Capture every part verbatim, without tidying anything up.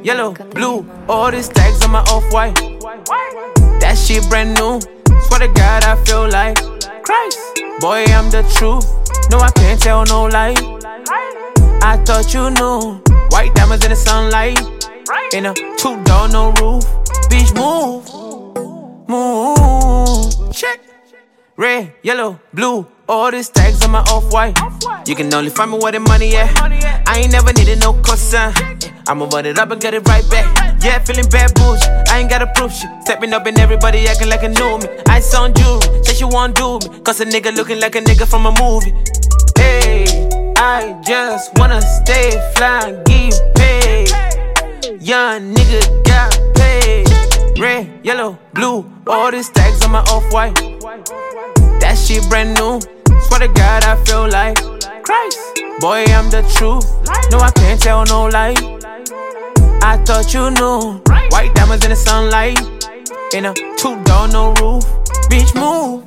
yellow, blue. All these tags on my off-white. That shit brand new. Swear to God, I feel like Christ. Boy, I'm the truth. No, I can't tell no lie. I thought you knew. White diamonds in the sunlight. In a two-door, no roof. Beach move. Move. Check. Red, yellow, blue. All these tags on my off-white. You can only find me where the money at. I ain't never needed no cosign. I'ma run it up and get it right back. Yeah, feeling bad bullshit. I ain't gotta prove shit. Stepping up and everybody acting like a new me. Ice on jewelry, say she won't do me. Cause a nigga looking like a nigga from a movie. Hey, I just wanna stay fly and get paid. Young nigga got paid. Red, yellow, blue. All these tags on my off-white. That shit brand new. Swear to God, I feel like Christ. Boy, I'm the truth. No, I can't tell no lie. I thought you knew. White diamonds in the sunlight. In a two-door, no roof. Beach move.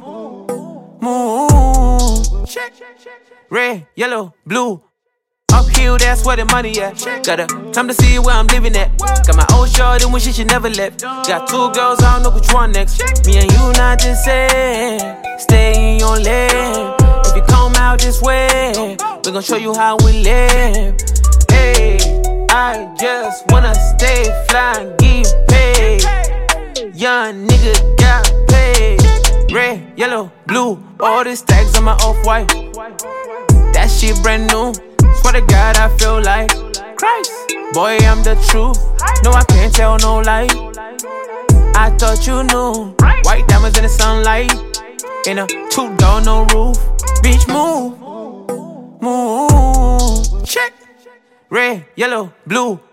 Move. Check. Red, yellow, blue. Uphill, that's where the money at. Got a time to see where I'm living at. Got my old shorty when she should never left. Got two girls, I don't know which one next. Me and you not the same. Stay in your lane. If you come out this way, we gon' show you how we live. Hey, I just wanna stay fly and get paid. Young nigga got paid. Red, yellow, blue. All these tags on my off-white. That shit brand new. Swear to God, I feel like Christ. Boy, I'm the truth. No, I can't tell no lie. I thought you knew. White diamonds in the sunlight. In a two-door, no roof. Beach move. Move. Check. Red, yellow, blue.